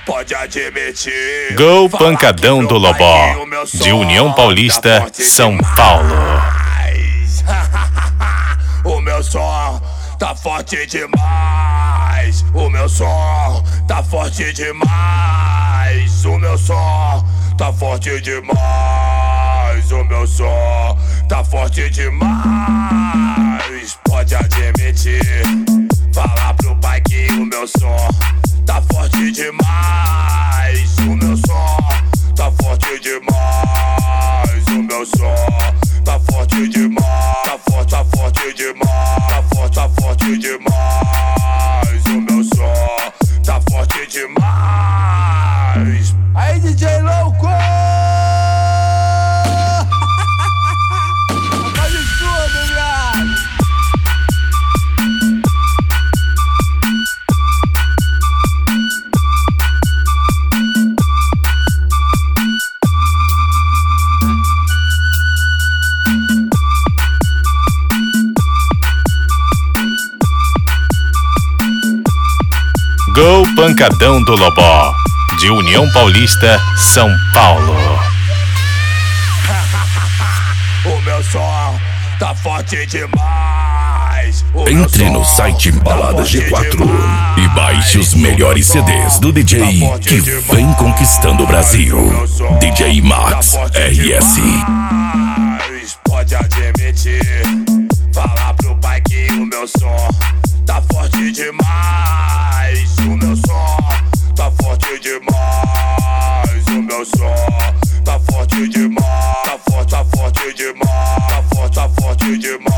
pode admitir. Gol Pancadão do Lobó, de União Paulista, São Paulo. O meu som tá forte demais. O meu som tá forte demais. O meu som tá forte demais. O meu som tá forte demais. Pode admitir, falar pro pai que o meu som tá forte demais. O meu som tá forte demais. O meu som tá forte demais. Tá forte demais. Tá forte demais. O meu som tá forte demais. Aí, DJ louco! Faz tudo, viado! Gol Pancadão do Lobó, de União Paulista, São Paulo. O meu som tá forte demais. Entre no site Balada G4 e baixe os melhores CDs do DJ que vem conquistando o Brasil. DJ Max RS. Pode admitir, falar pro pai que o meu som tá forte demais. O meu som tá forte demais. O meu som tá forte demais. Tá forte demais. Tá forte demais.